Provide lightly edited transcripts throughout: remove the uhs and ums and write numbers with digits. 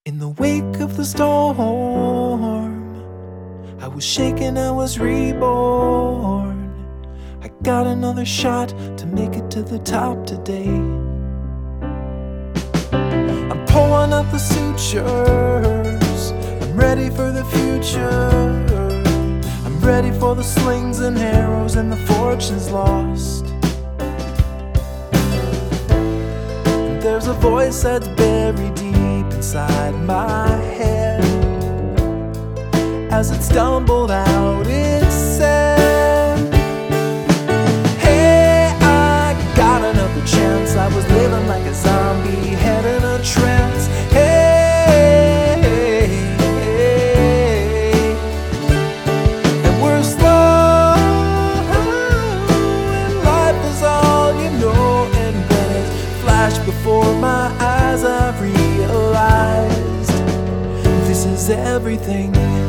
In the wake of the storm, I was shaken, I was reborn. I got another shot to make it to the top today. I'm pulling up the sutures, I'm ready for the future. I'm ready for the slings and arrows and the fortunes lost. And there's a voice that's buried deep inside my head. As it stumbled out, it said, hey, I got another chance. I was living like a zombie, head in a trance. Hey, and we're slow, and life is all you know. And when it flashed before my eyes, I realized this is everything.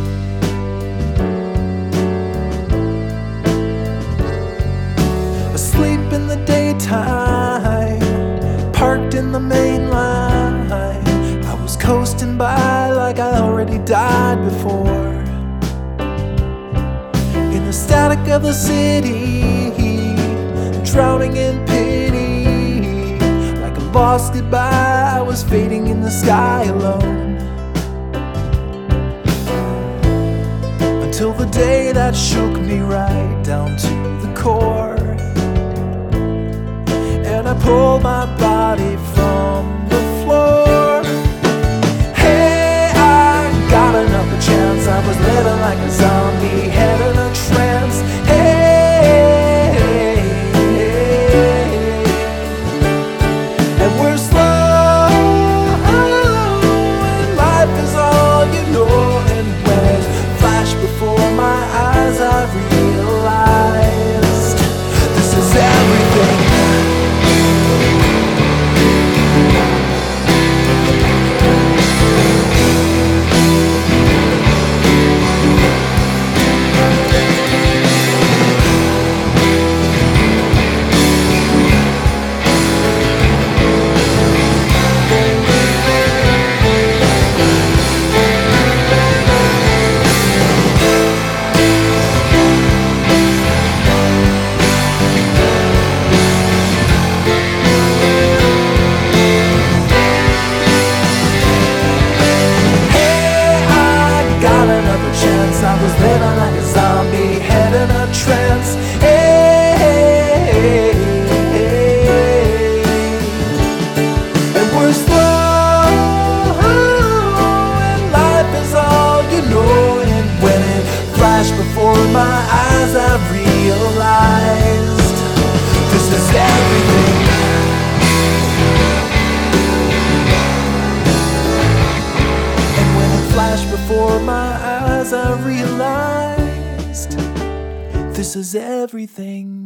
Asleep in the daytime, parked in the main line. I was coasting by like I already died before. In the static of the city, drowning in pity. Like a lost goodbye, I was fading in the sky alone. Until the day that shook me right down to the core. And I pulled my body from the floor. Hey, I got another chance. I was living like a zombie, head in a trance. Hey, and we're slow, and life is all you know. And when it flashed before my eyes, I realized this is everything. I was living like a zombie, head in a trance. Hey, and we're slow, and life is all you know. And when it flashed before my eyes, I realized this is everything. And when it flashed before my eyes, I realized this is everything.